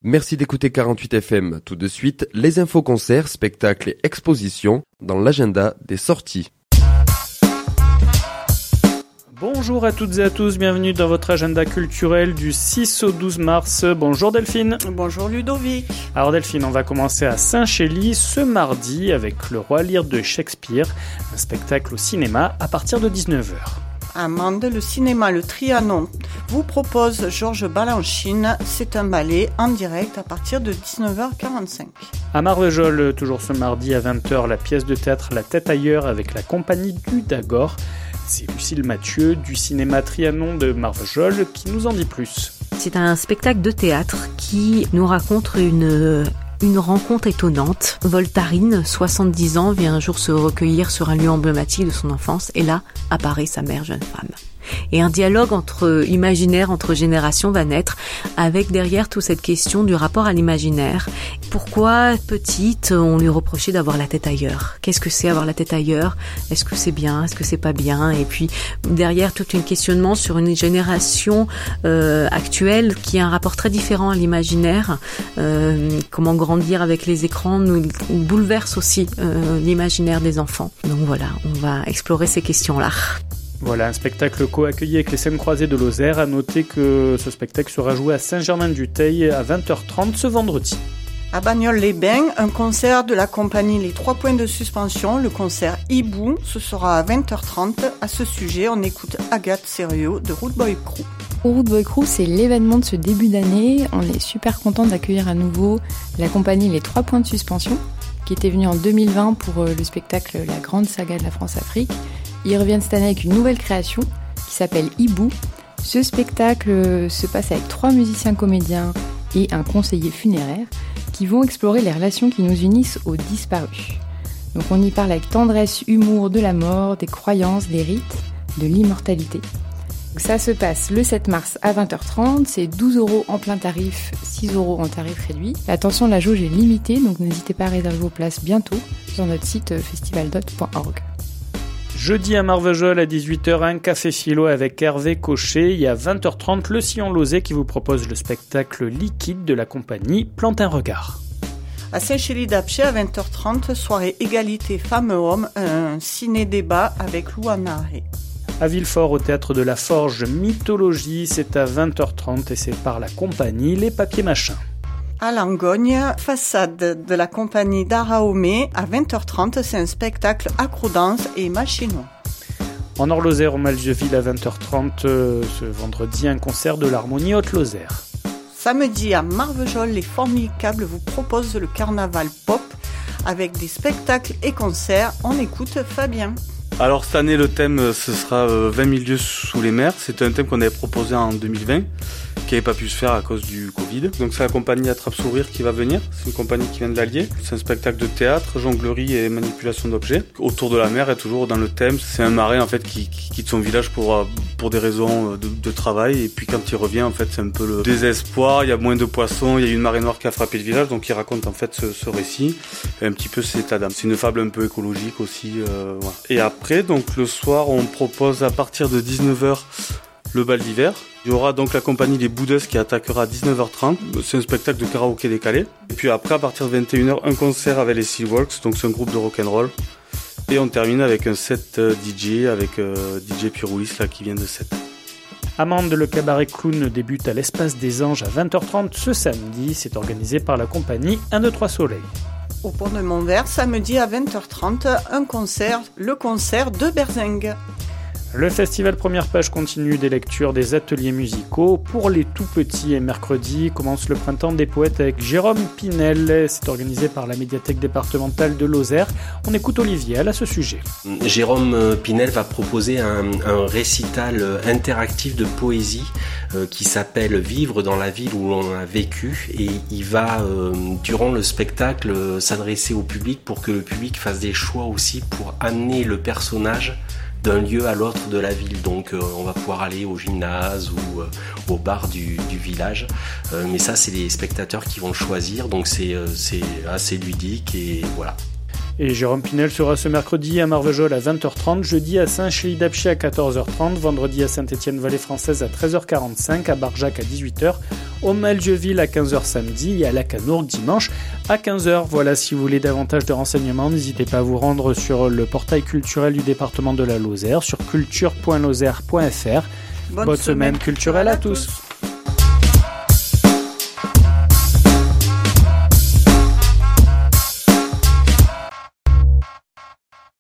Merci d'écouter 48 FM. Tout de suite, les infos concerts, spectacles et expositions dans l'agenda des sorties. Bonjour à toutes et à tous, bienvenue dans votre agenda culturel du 6 au 12 mars. Bonjour Delphine. Bonjour Ludovic. Alors Delphine, on va commencer à Saint-Chély ce mardi avec Le Roi Lear de Shakespeare, un spectacle au cinéma à partir de 19h. Amande, le cinéma Le Trianon vous propose Georges Balanchine. C'est un ballet en direct à partir de 19h45. À Marvejols, toujours ce mardi à 20h, la pièce de théâtre La tête ailleurs avec la compagnie du Dagor. C'est Lucille Mathieu du cinéma Trianon de Marvejols qui nous en dit plus. C'est un spectacle de théâtre qui nous raconte une rencontre étonnante. Voltarine, 70 ans, vient un jour se recueillir sur un lieu emblématique de son enfance et là apparaît sa mère jeune femme. Et un dialogue imaginaire entre générations va naître avec derrière toute cette question du rapport à l'imaginaire. Pourquoi, petite, on lui reprochait d'avoir la tête ailleurs ? Qu'est-ce que c'est avoir la tête ailleurs ? Est-ce que c'est bien ? Est-ce que c'est pas bien ? Et puis derrière tout un questionnement sur une génération actuelle qui a un rapport très différent à l'imaginaire. Comment grandir avec les écrans nous bouleverse aussi l'imaginaire des enfants. Donc voilà, on va explorer ces questions-là. Voilà, un spectacle co-accueilli avec les Scènes Croisées de Lozère. À noter que ce spectacle sera joué à Saint-Germain-du-Teil à 20h30 ce vendredi. À Bagnols-les-Bains, un concert de la compagnie Les 3 points de suspension, le concert Hibou, ce sera à 20h30. À ce sujet, on écoute Agathe Sérieux de Root Boy Crew. Root Boy Crew, c'est l'événement de ce début d'année. On est super content d'accueillir à nouveau la compagnie Les 3 points de suspension, qui était venue en 2020 pour le spectacle La Grande Saga de la France-Afrique. Ils reviennent cette année avec une nouvelle création qui s'appelle Hibou. Ce spectacle se passe avec 3 musiciens comédiens et un conseiller funéraire qui vont explorer les relations qui nous unissent aux disparus. Donc on y parle avec tendresse, humour de la mort, des croyances, des rites, de l'immortalité. Donc ça se passe le 7 mars à 20h30, c'est 12 € en plein tarif, 6 € en tarif réduit. Attention, la jauge est limitée, donc n'hésitez pas à réserver vos places bientôt sur notre site festivaldot.org. Jeudi à Marvejols à 18h, un café philo avec Hervé Cochet. Et à 20h30, le Sillon Lauzet qui vous propose le spectacle Liquide de la compagnie Plante un regard. À Saint-Chély-d'Apcher à 20h30, soirée égalité femmes-hommes, un ciné-débat avec Louana Arré. À Villefort, au théâtre de la Forge, Mythologie, c'est à 20h30 et c'est par la compagnie Les Papiers Machins. À Langogne, Façade de la compagnie d'Araomé à 20h30, c'est un spectacle acro-danse et machinois. En Nord-Lozère, au Malzieuville à 20h30, ce vendredi, un concert de l'Harmonie Haute-Lozère. Samedi à Marvejols, les Formicables vous proposent le carnaval pop avec des spectacles et concerts. On écoute Fabien. Alors cette année, le thème, ce sera 20 000 lieux sous les mers. C'est un thème qu'on avait proposé en 2020. Qui n'avait pas pu se faire à cause du Covid. Donc c'est la compagnie Attrape-Sourire qui va venir. C'est une compagnie qui vient de l'Allier. C'est un spectacle de théâtre, jonglerie et manipulation d'objets. Autour de la mer et toujours dans le thème. C'est un marin en fait qui quitte son village pour des raisons de travail. Et puis quand il revient, en fait, c'est un peu le désespoir. Il y a moins de poissons. Il y a une marée noire qui a frappé le village. Donc il raconte en fait ce récit. Et un petit peu cet état d'âme. C'est une fable un peu écologique aussi. Voilà. Et après, donc le soir, on propose à partir de 19h le bal d'hiver. Il y aura donc la compagnie Les Boudeuses qui attaquera à 19h30. C'est un spectacle de karaoké décalé. Et puis après, à partir de 21h, un concert avec les Sealworks, donc c'est un groupe de rock'n'roll. Et on termine avec un set DJ avec DJ Piroulis là qui vient de 7. Amande, le cabaret clown débute à l'Espace des Anges à 20h30 ce samedi. C'est organisé par la compagnie 1, 2, 3 Soleil. Au Pont de Montvert, samedi à 20h30, le concert de Berzingue. Le festival Première Page continue des lectures des ateliers musicaux. Pour les tout petits et mercredi commence le printemps des poètes avec Jérôme Pinel. C'est organisé par la médiathèque départementale de Lozère. On écoute Olivier à ce sujet. Jérôme Pinel va proposer un récital interactif de poésie qui s'appelle Vivre dans la ville où l'on a vécu, et il va durant le spectacle s'adresser au public pour que le public fasse des choix aussi pour amener le personnage d'un lieu à l'autre de la ville. Donc on va pouvoir aller au gymnase ou au bar du village, mais ça c'est les spectateurs qui vont choisir, donc c'est assez ludique et voilà. Et Jérôme Pinel sera ce mercredi à Marvejols à 20h30, jeudi à Saint-Chély-d'Apcher à 14h30, vendredi à Saint-Étienne-Vallée Française à 13h45, à Barjac à 18h, au Malzieuville à 15h samedi et à Lacanour dimanche à 15h. Voilà, si vous voulez davantage de renseignements, n'hésitez pas à vous rendre sur le portail culturel du département de la Lozère, sur culture.lozère.fr. Bonne semaine culturelle à tous.